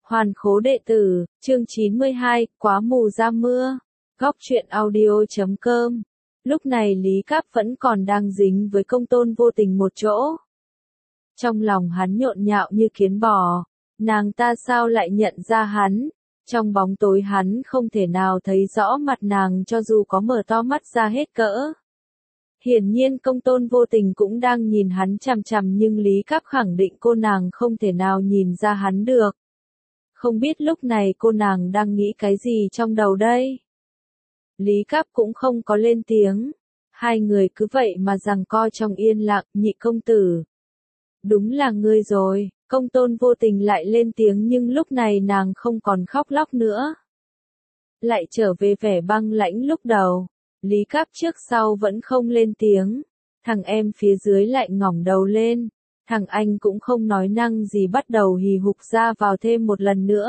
Hoàn khố đệ tử, chương 92, quá mù ra mưa. Góc truyện audio.com. Lúc này Lý Cáp vẫn còn đang dính với Công Tôn Vô Tình một chỗ. Trong lòng hắn nhộn nhạo như kiến bò, nàng ta sao lại nhận ra hắn? Trong bóng tối hắn không thể nào thấy rõ mặt nàng cho dù có mở to mắt ra hết cỡ. Hiển nhiên Công Tôn Vô Tình cũng đang nhìn hắn chằm chằm nhưng Lý Cáp khẳng định cô nàng không thể nào nhìn ra hắn được. Không biết lúc này cô nàng đang nghĩ cái gì trong đầu đây? Lý Cáp cũng không có lên tiếng. Hai người cứ vậy mà giằng co trong yên lặng. Nhị công tử. Đúng là ngươi rồi. Công Tôn Vô Tình lại lên tiếng nhưng lúc này nàng không còn khóc lóc nữa. Lại trở về vẻ băng lãnh lúc đầu. Lý Cáp trước sau vẫn không lên tiếng. Thằng em phía dưới lại ngẩng đầu lên. Thằng anh cũng không nói năng gì bắt đầu hì hục ra vào thêm một lần nữa.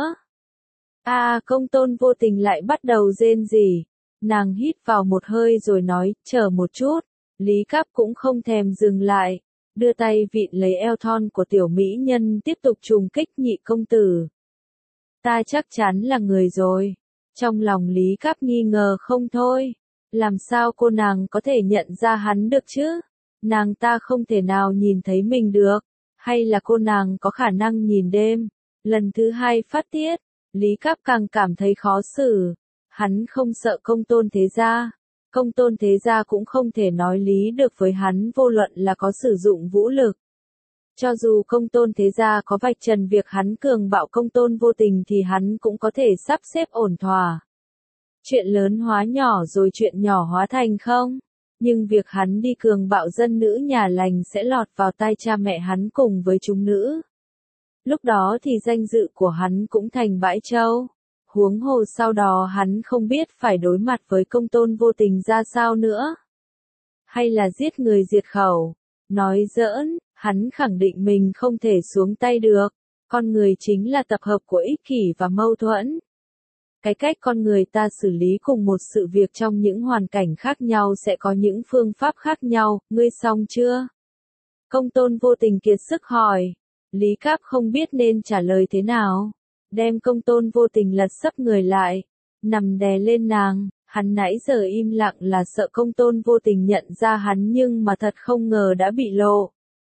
Công Tôn Vô Tình lại bắt đầu rên rỉ. Nàng hít vào một hơi rồi nói, chờ một chút. Lý Cáp cũng không thèm dừng lại. Đưa tay vịn lấy eo thon của tiểu mỹ nhân tiếp tục trùng kích. Nhị công tử. Ta chắc chắn là người rồi. Trong lòng Lý Cáp nghi ngờ không thôi. Làm sao cô nàng có thể nhận ra hắn được chứ? Nàng ta không thể nào nhìn thấy mình được. Hay là cô nàng có khả năng nhìn đêm? Lần thứ hai phát tiết, Lý Cáp càng cảm thấy khó xử. Hắn không sợ Công Tôn thế gia. Công Tôn thế gia cũng không thể nói lý được với hắn vô luận là có sử dụng vũ lực. Cho dù Công Tôn thế gia có vạch trần việc hắn cường bạo Công Tôn Vô Tình thì hắn cũng có thể sắp xếp ổn thỏa. Chuyện lớn hóa nhỏ rồi chuyện nhỏ hóa thành không? Nhưng việc hắn đi cường bạo dân nữ nhà lành sẽ lọt vào tai cha mẹ hắn cùng với chúng nữ. Lúc đó thì danh dự của hắn cũng thành bãi trâu. Huống hồ sau đó hắn không biết phải đối mặt với Công Tôn Vô Tình ra sao nữa. Hay là giết người diệt khẩu. Nói giỡn, hắn khẳng định mình không thể xuống tay được. Con người chính là tập hợp của ích kỷ và mâu thuẫn. Cái cách con người ta xử lý cùng một sự việc trong những hoàn cảnh khác nhau sẽ có những phương pháp khác nhau. Ngươi xong chưa? Công Tôn Vô Tình kiệt sức hỏi. Lý Cáp không biết nên trả lời thế nào. Đem Công Tôn Vô Tình lật sấp người lại. Nằm đè lên nàng. Hắn nãy giờ im lặng là sợ Công Tôn Vô Tình nhận ra hắn nhưng mà thật không ngờ đã bị lộ.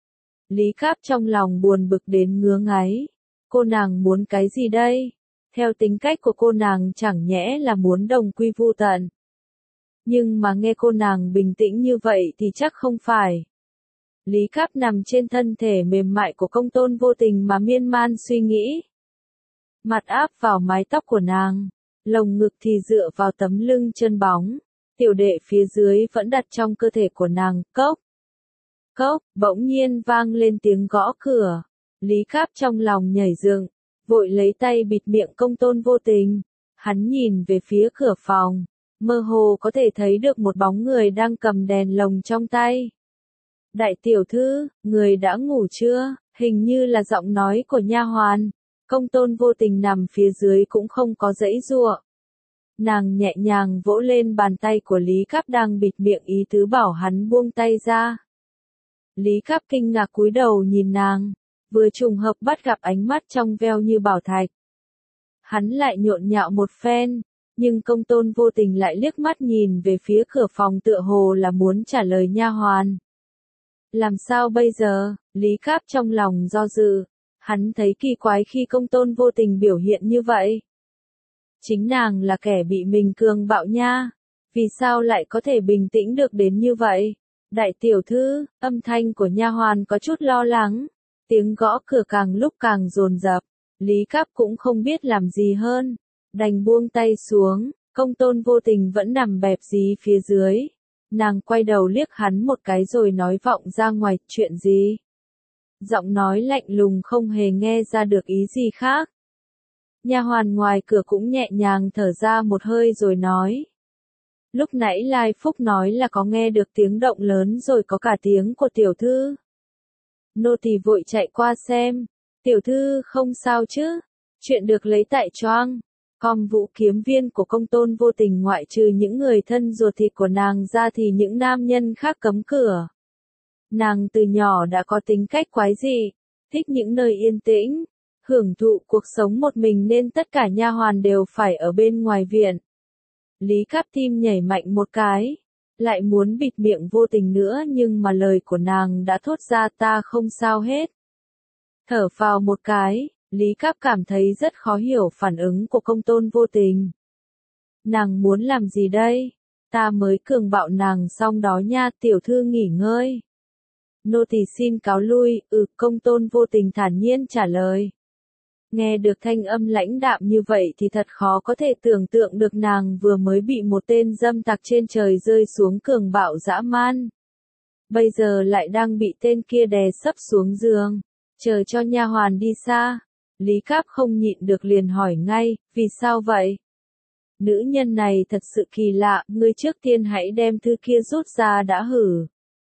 Lý Cáp trong lòng buồn bực đến ngứa ngáy. Cô nàng muốn cái gì đây? Theo tính cách của cô nàng chẳng nhẽ là muốn đồng quy vu tận. Nhưng mà nghe cô nàng bình tĩnh như vậy thì chắc không phải. Lý Cáp nằm trên thân thể mềm mại của Công Tôn Vô Tình mà miên man suy nghĩ. Mặt áp vào mái tóc của nàng, lồng ngực thì dựa vào tấm lưng chân bóng, tiểu đệ phía dưới vẫn đặt trong cơ thể của nàng. Cốc, cốc, bỗng nhiên vang lên tiếng gõ cửa. Lý Cáp trong lòng nhảy dựng. Vội lấy tay bịt miệng Công Tôn Vô Tình. Hắn nhìn về phía cửa phòng. Mơ hồ có thể thấy được một bóng người đang cầm đèn lồng trong tay. Đại tiểu thư, người đã ngủ chưa? Hình như là giọng nói của nha hoàn. Công Tôn Vô Tình nằm phía dưới cũng không có giãy giụa. Nàng nhẹ nhàng vỗ lên bàn tay của Lý Cáp đang bịt miệng ý tứ bảo hắn buông tay ra. Lý Cáp kinh ngạc cúi đầu nhìn nàng. Vừa trùng hợp bắt gặp ánh mắt trong veo như bảo thạch. Hắn lại nhộn nhạo một phen, nhưng Công Tôn Vô Tình lại liếc mắt nhìn về phía cửa phòng tựa hồ là muốn trả lời nha hoàn. Làm sao bây giờ? Lý Cáp trong lòng do dự, hắn thấy kỳ quái khi Công Tôn Vô Tình biểu hiện như vậy. Chính nàng là kẻ bị mình cường bạo nha, vì sao lại có thể bình tĩnh được đến như vậy? Đại tiểu thư, âm thanh của nha hoàn có chút lo lắng. Tiếng gõ cửa càng lúc càng dồn dập, Lý Cáp cũng không biết làm gì hơn, đành buông tay xuống. Công Tôn Vô Tình vẫn nằm bẹp dí phía dưới. Nàng quay đầu liếc hắn một cái rồi nói vọng ra ngoài, chuyện gì? Giọng nói lạnh lùng không hề nghe ra được ý gì khác. Nha hoàn ngoài cửa cũng nhẹ nhàng thở ra một hơi rồi nói. Lúc nãy Lai Phúc nói là có nghe được tiếng động lớn rồi có cả tiếng của tiểu thư. Nô tỳ vội chạy qua xem. Tiểu thư không sao chứ? Chuyện được lấy tại choang. Com Vũ kiếm viên của Công Tôn Vô Tình ngoại trừ những người thân ruột thịt của nàng ra thì những nam nhân khác cấm cửa. Nàng từ nhỏ đã có tính cách quái dị, thích những nơi yên tĩnh, hưởng thụ cuộc sống một mình nên tất cả nha hoàn đều phải ở bên ngoài viện. Lý Cáp tim nhảy mạnh một cái, lại muốn bịt miệng Vô Tình nữa nhưng mà lời của nàng đã thốt ra ta không sao hết. Thở phào một cái, Lý Cáp cảm thấy rất khó hiểu phản ứng của công tôn Vô Tình. Nàng muốn làm gì đây? Ta mới cường bạo nàng xong đó nha, tiểu thư nghỉ ngơi. Nô tỳ xin cáo lui, công tôn Vô Tình thản nhiên trả lời. Nghe được thanh âm lãnh đạm như vậy thì thật khó có thể tưởng tượng được nàng vừa mới bị một tên dâm tặc trên trời rơi xuống cường bạo dã man. Bây giờ lại đang bị tên kia đè sấp xuống giường, chờ cho nha hoàn đi xa. Lý Cáp không nhịn được liền hỏi ngay, vì sao vậy? Nữ nhân này thật sự kỳ lạ, ngươi trước tiên hãy đem thư kia rút ra đã hử.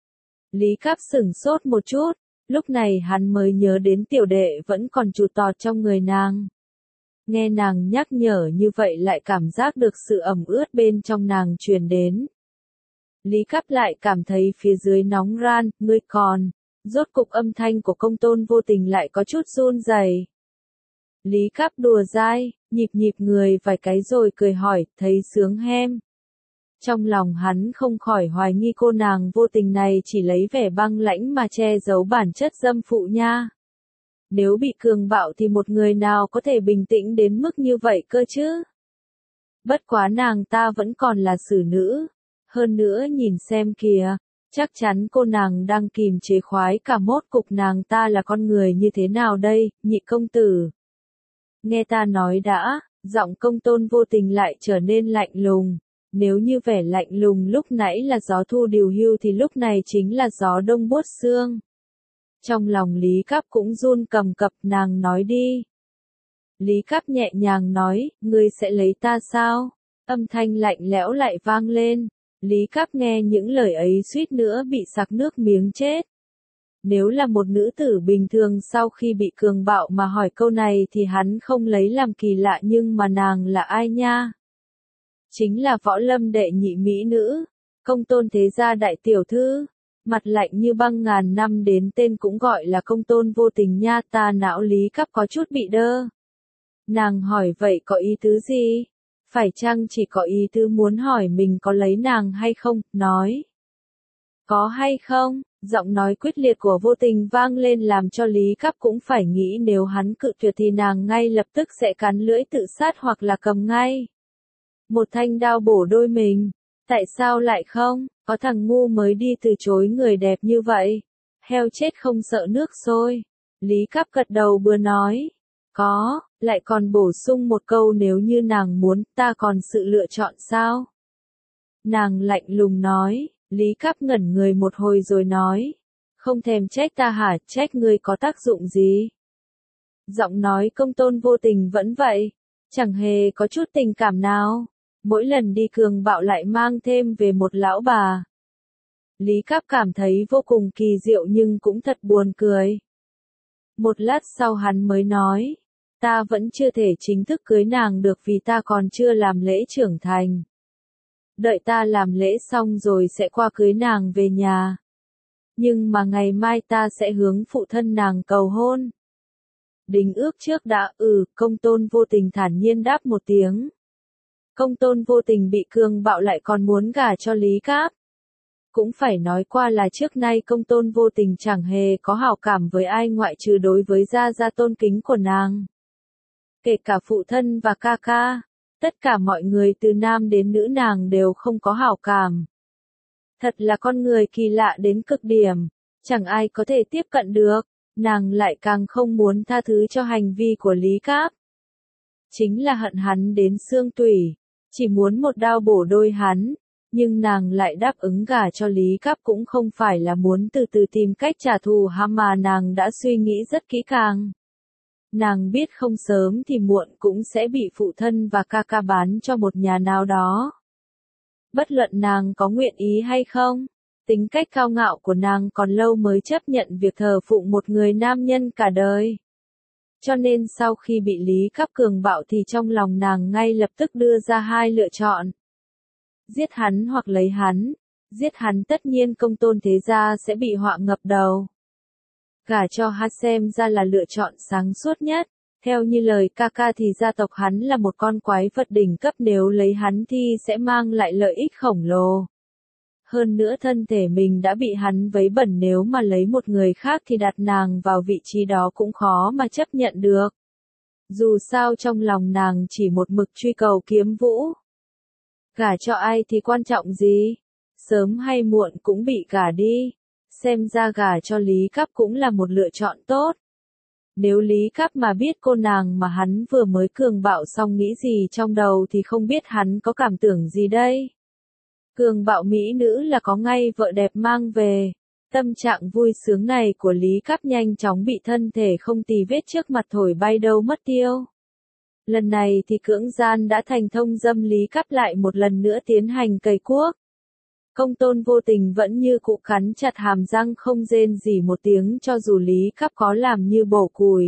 Lý Cáp sửng sốt một chút, lúc này hắn mới nhớ đến tiểu đệ vẫn còn trụt tọt trong người nàng. Nghe nàng nhắc nhở như vậy lại cảm giác được sự ẩm ướt bên trong nàng truyền đến. Lý Cáp lại cảm thấy phía dưới nóng ran, ngươi còn. Rốt cục âm thanh của công tôn Vô Tình lại có chút run rẩy. Lý Cáp đùa dai, nhịp người vài cái rồi cười hỏi, thấy sướng hem. Trong lòng hắn không khỏi hoài nghi cô nàng Vô Tình này chỉ lấy vẻ băng lãnh mà che giấu bản chất dâm phụ nha. Nếu bị cường bạo thì một người nào có thể bình tĩnh đến mức như vậy cơ chứ? Bất quá nàng ta vẫn còn là xử nữ. Hơn nữa nhìn xem kìa, chắc chắn cô nàng đang kìm chế khoái cả mốt cục nàng ta là con người như thế nào đây, nhị công tử. Nghe ta nói đã, giọng công tôn Vô Tình lại trở nên lạnh lùng. Nếu như vẻ lạnh lùng lúc nãy là gió thu điều hưu thì lúc này chính là gió đông buốt xương. Trong lòng Lý Cáp cũng run cầm cập, nàng nói đi. Lý Cáp nhẹ nhàng nói, ngươi sẽ lấy ta sao? Âm thanh lạnh lẽo lại vang lên. Lý Cáp nghe những lời ấy suýt nữa bị sặc nước miếng chết. Nếu là một nữ tử bình thường sau khi bị cường bạo mà hỏi câu này thì hắn không lấy làm kỳ lạ, nhưng mà nàng là ai nha? Chính là võ lâm đệ nhị mỹ nữ, công tôn thế gia đại tiểu thư, mặt lạnh như băng ngàn năm đến tên cũng gọi là công tôn Vô Tình nha. Ta não Lý Cáp có chút bị đơ. Nàng hỏi vậy có ý tứ gì? Phải chăng chỉ có ý tứ muốn hỏi mình có lấy nàng hay không? Nói. Có hay không? Giọng nói quyết liệt của Vô Tình vang lên làm cho Lý Cáp cũng phải nghĩ nếu hắn cự tuyệt thì nàng ngay lập tức sẽ cắn lưỡi tự sát hoặc là cầm ngay một thanh đao bổ đôi mình. Tại sao lại không? Có thằng ngu mới đi từ chối người đẹp như vậy. Heo chết không sợ nước sôi. Lý Cáp gật đầu vừa nói. Có, lại còn bổ sung một câu nếu như nàng muốn, ta còn sự lựa chọn sao? Nàng lạnh lùng nói. Lý Cáp ngẩn người một hồi rồi nói. Không thèm trách ta hả, trách ngươi có tác dụng gì? Giọng nói công tôn Vô Tình vẫn vậy. Chẳng hề có chút tình cảm nào. Mỗi lần đi cường bạo lại mang thêm về một lão bà. Lý Cáp cảm thấy vô cùng kỳ diệu nhưng cũng thật buồn cười. Một lát sau hắn mới nói. Ta vẫn chưa thể chính thức cưới nàng được vì ta còn chưa làm lễ trưởng thành. Đợi ta làm lễ xong rồi sẽ qua cưới nàng về nhà. Nhưng mà ngày mai ta sẽ hướng phụ thân nàng cầu hôn. Đính ước trước đã, công tôn Vô Tình thản nhiên đáp một tiếng. Công tôn Vô Tình bị cường bạo lại còn muốn gả cho Lý Cáp. Cũng phải nói qua là trước nay công tôn Vô Tình chẳng hề có hảo cảm với ai ngoại trừ đối với gia tôn kính của nàng. Kể cả phụ thân và ca ca, tất cả mọi người từ nam đến nữ nàng đều không có hảo cảm. Thật là con người kỳ lạ đến cực điểm, chẳng ai có thể tiếp cận được, nàng lại càng không muốn tha thứ cho hành vi của Lý Cáp. Chính là hận hắn đến xương tủy, chỉ muốn một đao bổ đôi hắn, nhưng nàng lại đáp ứng gả cho Lý Cáp cũng không phải là muốn từ từ tìm cách trả thù mà nàng đã suy nghĩ rất kỹ càng. Nàng biết không sớm thì muộn cũng sẽ bị phụ thân và ca ca bán cho một nhà nào đó. Bất luận nàng có nguyện ý hay không, tính cách cao ngạo của nàng còn lâu mới chấp nhận việc thờ phụng một người nam nhân cả đời. Cho nên sau khi bị Lý Cáp cường bạo thì trong lòng nàng ngay lập tức đưa ra hai lựa chọn. Giết hắn hoặc lấy hắn. Giết hắn tất nhiên công tôn thế gia sẽ bị họa ngập đầu. Gả cho hắn xem ra là lựa chọn sáng suốt nhất. Theo như lời ca ca thì gia tộc hắn là một con quái vật đỉnh cấp, nếu lấy hắn thì sẽ mang lại lợi ích khổng lồ. Hơn nữa thân thể mình đã bị hắn vấy bẩn, nếu mà lấy một người khác thì đặt nàng vào vị trí đó cũng khó mà chấp nhận được. Dù sao trong lòng nàng chỉ một mực truy cầu Kiếm Vũ. Gả cho ai thì quan trọng gì? Sớm hay muộn cũng bị gả đi. Xem ra gả cho Lý Cáp cũng là một lựa chọn tốt. Nếu Lý Cáp mà biết cô nàng mà hắn vừa mới cường bạo xong nghĩ gì trong đầu thì không biết hắn có cảm tưởng gì đây. Cường bạo mỹ nữ là có ngay vợ đẹp mang về. Tâm trạng vui sướng này của Lý Cáp nhanh chóng bị thân thể không tì vết trước mặt thổi bay đâu mất tiêu. Lần này thì cưỡng gian đã thành thông dâm, Lý Cáp lại một lần nữa tiến hành cày cuốc. Công Tôn Vô Tình vẫn như cũ cắn chặt hàm răng không rên rỉ một tiếng cho dù Lý Cáp có làm như bổ củi.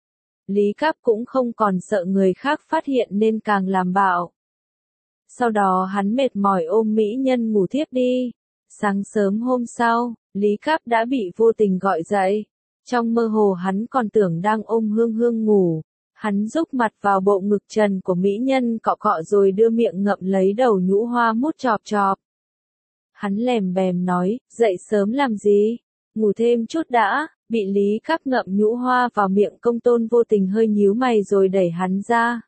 Lý Cáp cũng không còn sợ người khác phát hiện nên càng làm bạo. Sau đó hắn mệt mỏi ôm mỹ nhân ngủ thiếp đi. Sáng sớm hôm sau, Lý Cáp đã bị Vô Tình gọi dậy. Trong mơ hồ hắn còn tưởng đang ôm Hương Hương ngủ. Hắn rúc mặt vào bộ ngực trần của mỹ nhân cọ cọ rồi đưa miệng ngậm lấy đầu nhũ hoa mút chọp chọp. Hắn lèm bèm nói, dậy sớm làm gì? Ngủ thêm chút đã. Bị Lý Cáp ngậm nhũ hoa vào miệng, Công Tôn Vô Tình hơi nhíu mày rồi đẩy hắn ra.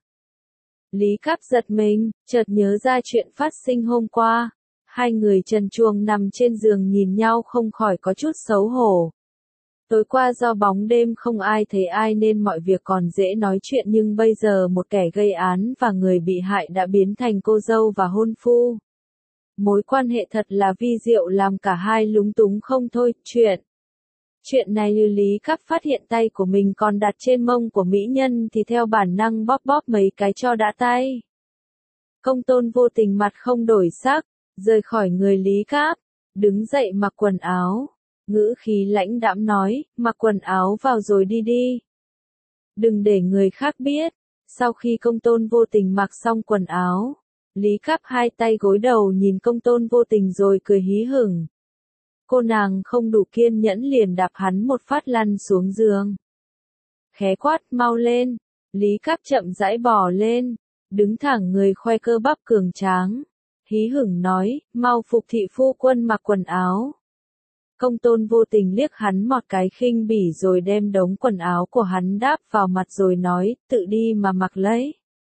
Lý Cáp giật mình, chợt nhớ ra chuyện phát sinh hôm qua. Hai người trần truồng nằm trên giường nhìn nhau không khỏi có chút xấu hổ. Tối qua do bóng đêm không ai thấy ai nên mọi việc còn dễ nói chuyện, nhưng bây giờ một kẻ gây án và người bị hại đã biến thành cô dâu và hôn phu. Mối quan hệ thật là vi diệu làm cả hai lúng túng không thôi. Chuyện này như Lý Cáp phát hiện tay của mình còn đặt trên mông của mỹ nhân thì theo bản năng bóp bóp mấy cái cho đã tay. Công Tôn Vô Tình mặt không đổi sắc, rời khỏi người Lý Cáp, đứng dậy mặc quần áo. Ngữ khí lãnh đãm nói, mặc quần áo vào rồi đi đi. Đừng để người khác biết. Sau khi Công Tôn Vô Tình mặc xong quần áo, Lý Cáp hai tay gối đầu nhìn Công Tôn Vô Tình rồi cười hí hửng. Cô nàng không đủ kiên nhẫn liền đạp hắn một phát lăn xuống giường. Khẽ quát, mau lên. Lý Cáp chậm rãi bò lên, đứng thẳng người khoe cơ bắp cường tráng. Hí hửng nói, mau phục thị phu quân mặc quần áo. Công Tôn Vô Tình liếc hắn một cái khinh bỉ rồi đem đống quần áo của hắn đáp vào mặt rồi nói, tự đi mà mặc lấy.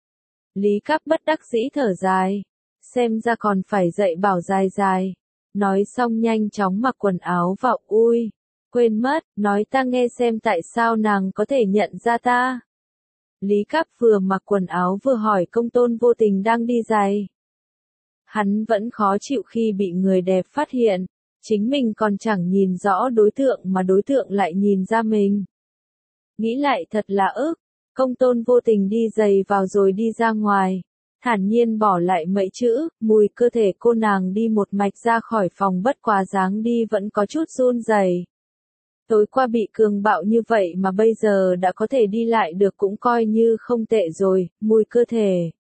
Lý Cáp bất đắc dĩ thở dài, xem ra còn phải dạy bảo dài dài. Nói xong nhanh chóng mặc quần áo vào. Ui, quên mất, nói ta nghe xem tại sao nàng có thể nhận ra ta. Lý Cáp vừa mặc quần áo vừa hỏi Công Tôn Vô Tình đang đi giày. Hắn vẫn khó chịu khi bị người đẹp phát hiện, chính mình còn chẳng nhìn rõ đối tượng mà đối tượng lại nhìn ra mình. Nghĩ lại thật là ức, Công Tôn Vô Tình đi giày vào rồi đi ra ngoài. Thản nhiên bỏ lại mấy chữ, mùi cơ thể cô nàng đi một mạch ra khỏi phòng, bất quá dáng đi vẫn có chút run rẩy. Tối qua bị cường bạo như vậy mà bây giờ đã có thể đi lại được cũng coi như không tệ rồi, mùi cơ thể.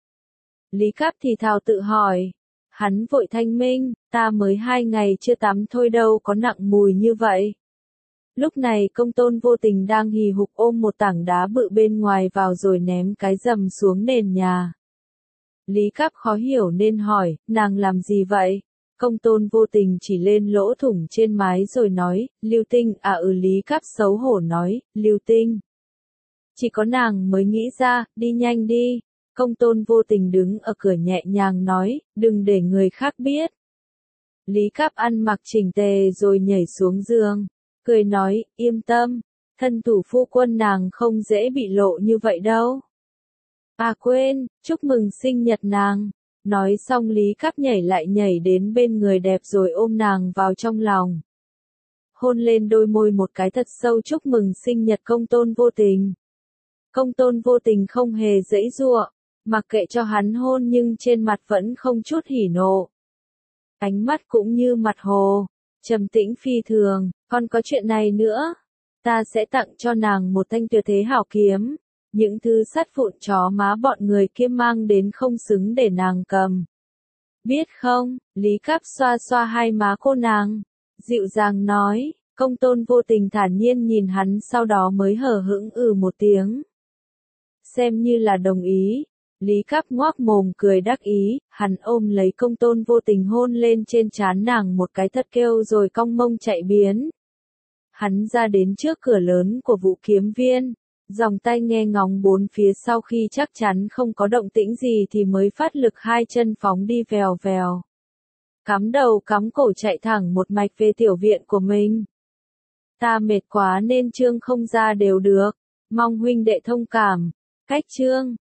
Lý Cáp thì thào tự hỏi. Hắn vội thanh minh, ta mới 2 ngày chưa tắm thôi đâu có nặng mùi như vậy. Lúc này Công Tôn Vô Tình đang hì hục ôm một tảng đá bự bên ngoài vào rồi ném cái rầm xuống nền nhà. Lý Cáp khó hiểu nên hỏi, nàng làm gì vậy? Công Tôn Vô Tình chỉ lên lỗ thủng trên mái rồi nói, Lưu Tinh à. Lý Cáp xấu hổ nói, Lưu Tinh. Chỉ có nàng mới nghĩ ra, đi nhanh đi. Công Tôn Vô Tình đứng ở cửa nhẹ nhàng nói, đừng để người khác biết. Lý Cáp ăn mặc chỉnh tề rồi nhảy xuống giường, cười nói, yên tâm, thân thủ phu quân nàng không dễ bị lộ như vậy đâu. À quên, chúc mừng sinh nhật nàng. Nói xong Lý Cáp nhảy đến bên người đẹp rồi ôm nàng vào trong lòng. Hôn lên đôi môi một cái thật sâu chúc mừng sinh nhật Công Tôn Vô Tình. Công Tôn Vô Tình không hề giãy giụa, mặc kệ cho hắn hôn nhưng trên mặt vẫn không chút hỉ nộ. Ánh mắt cũng như mặt hồ, trầm tĩnh phi thường, còn có chuyện này nữa. Ta sẽ tặng cho nàng một thanh tuyệt thế hảo kiếm. Những thứ sắt vụn chó má bọn người kia mang đến không xứng để nàng cầm. Biết không, Lý Cáp xoa xoa hai má cô nàng, dịu dàng nói. Công Tôn Vô Tình thản nhiên nhìn hắn sau đó mới hờ hững một tiếng. xem như là đồng ý. Lý Cáp ngoác mồm cười đắc ý, hắn ôm lấy Công Tôn Vô Tình hôn lên trên trán nàng một cái thật kêu rồi cong mông chạy biến. Hắn ra đến trước cửa lớn của Vũ Kiếm Viên, dòng tay nghe ngóng bốn phía, sau khi chắc chắn không có động tĩnh gì thì mới phát lực hai chân phóng đi vèo vèo. Cắm đầu cắm cổ chạy thẳng một mạch về tiểu viện của mình. Ta mệt quá nên chương không ra đều được, mong huynh đệ thông cảm. Cách chương